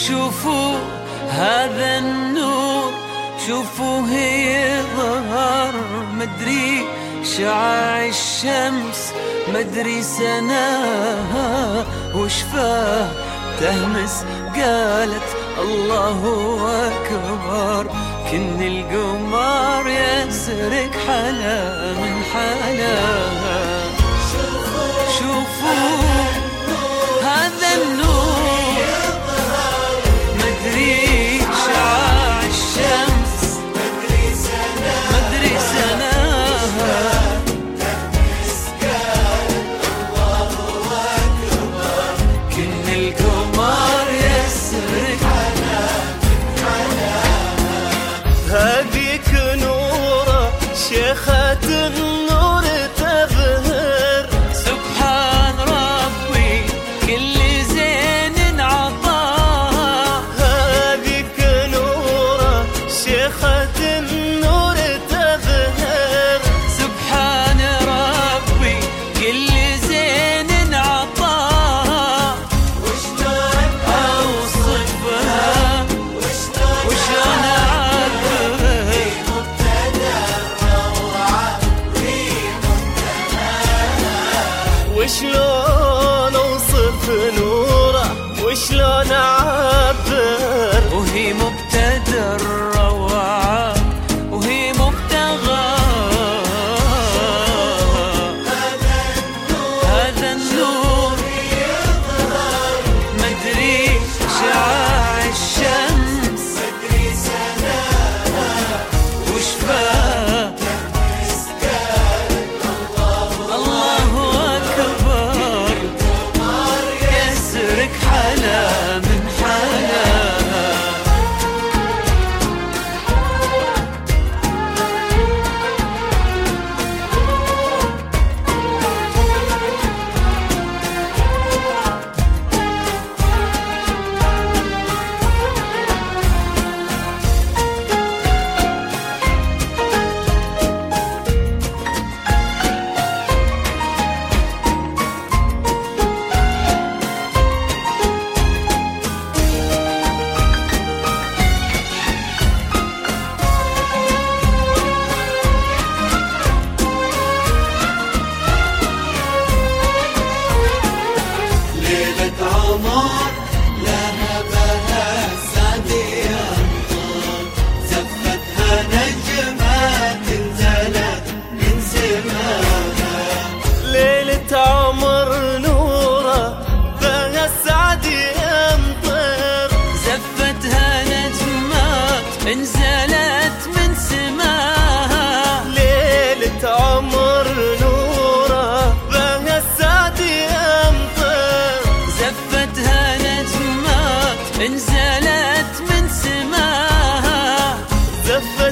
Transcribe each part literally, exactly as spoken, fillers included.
شوفوا هذا النور، شوفوا هي ظهر مدري شعاع الشمس، مدري سناها وشفاه تهمس قالت الله أكبر. كن القمر يسرق حلا من حلاها. شوفوا هذا النور مدري شعاع الشمس، مدري سناها كن القمر يسرق هذيك نورة شيخة النور تبهر، سبحان ربي كل زين عطاها. هذيك نورة شيخة النور تبهر، سبحان ربي كل زين عطاها. وشلون أوصفها وشلون وشلون اوصف نوره وشلون اعبر، وهي مبتدى الروعة وهي مبتغى. هذا النور مدري شعاع الشمس، مدري سناها وشفاه الله أكبر. يسرق حلا من حلاها. عمر لها بها سعدي أمطار، زفتها نجمات نزلت من سماها. ليلة عمر نوره بها السعدي أمطر، زفتها نجمات نزلت من سماها. ليلة عمر نوره بها السعدي أمطر، زفتها نجمات نزلت من سماها. زفت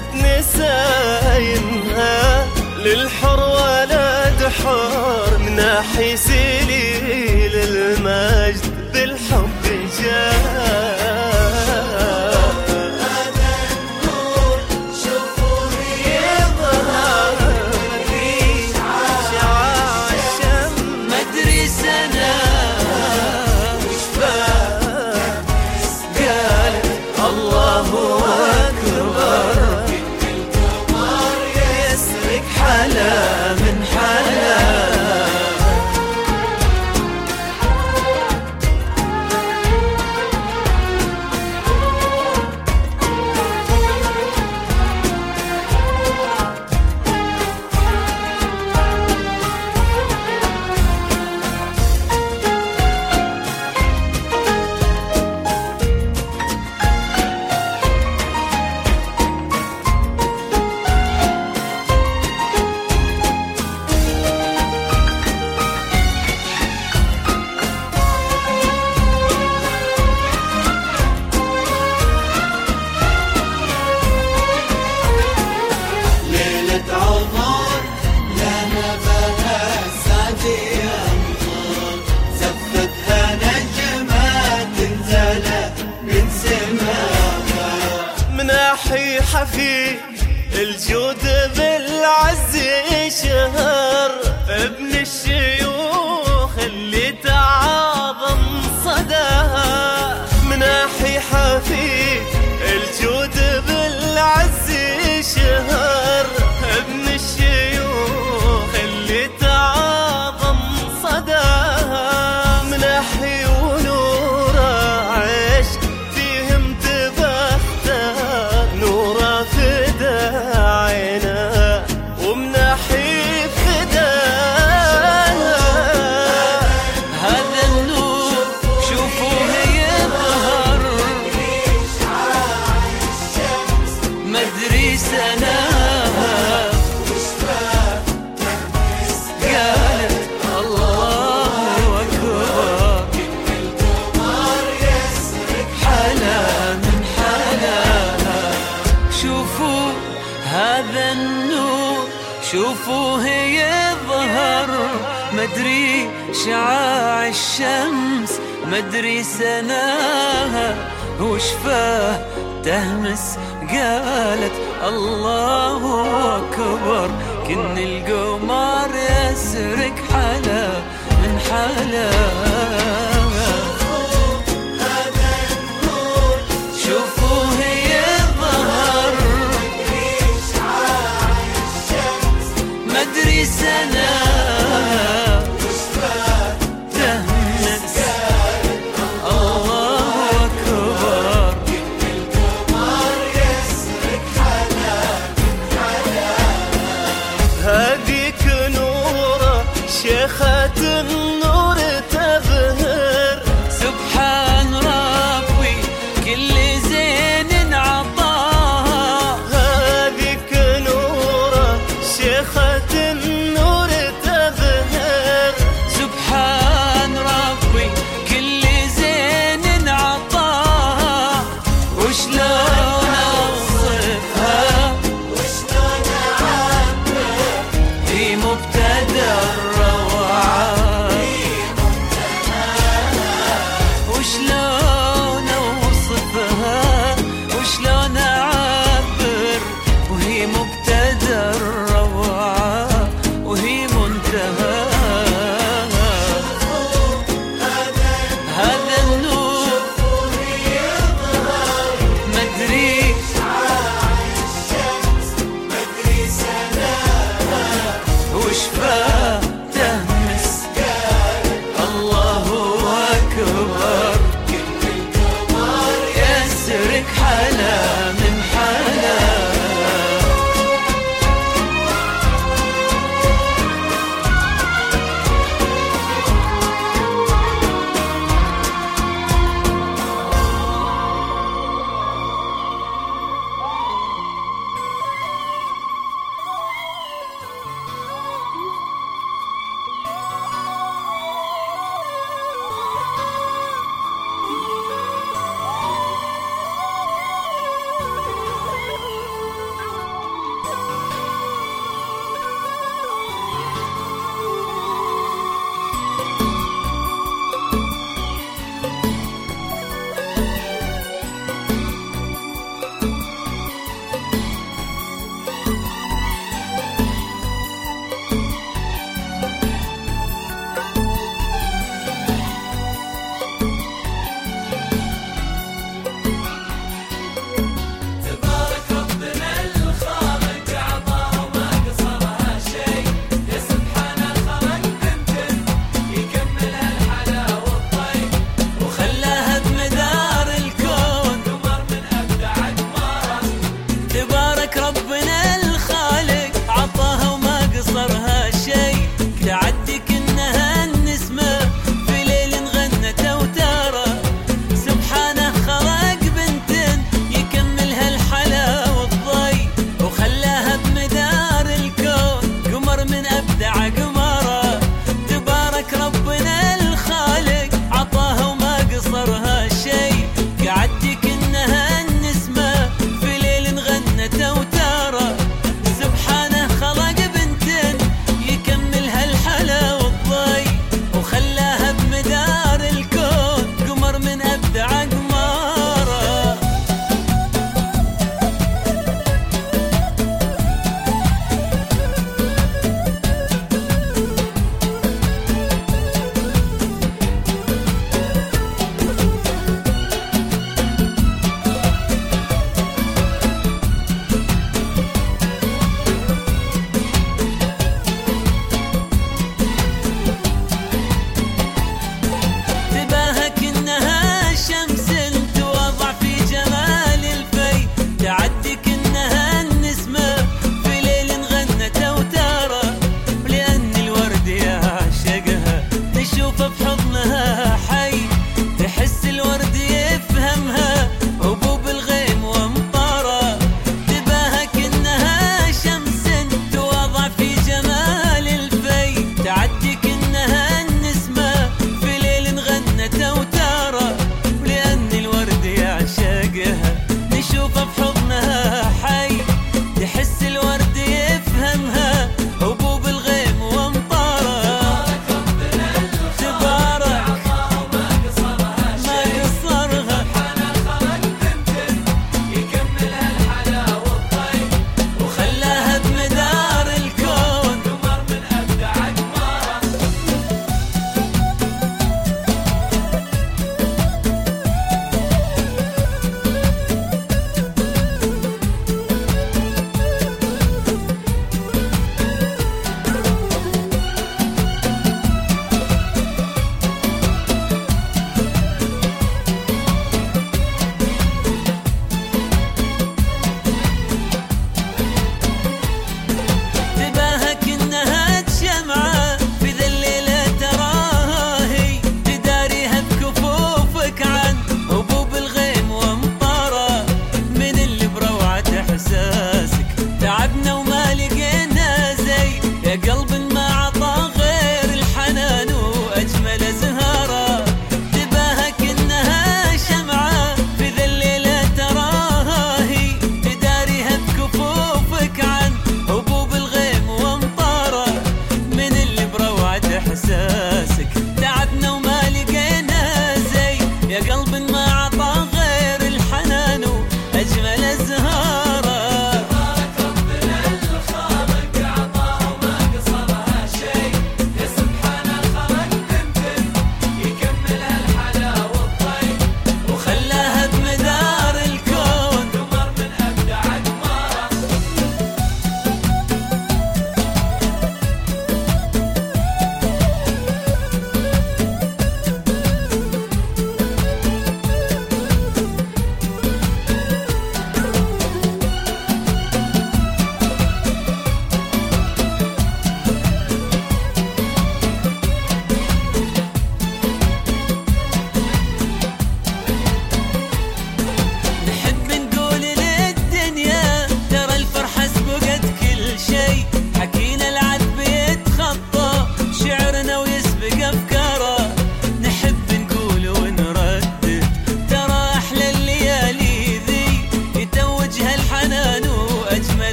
نساينها للحر ولد حر، من ناحي سليل المجد بالحب جاء. حلا من حلا. شوفوه يظهر مدري شعاع الشمس مدري سناها وشفاه تهمس قالت الله أكبر كن القمر يسرق حلا من حلا شوفوه يظهر مدري سنة تهمس الله أكبر هذيك نورة شيخة النور تبهر سبحان ربي كل زين عطاها هذيك نورة شيخة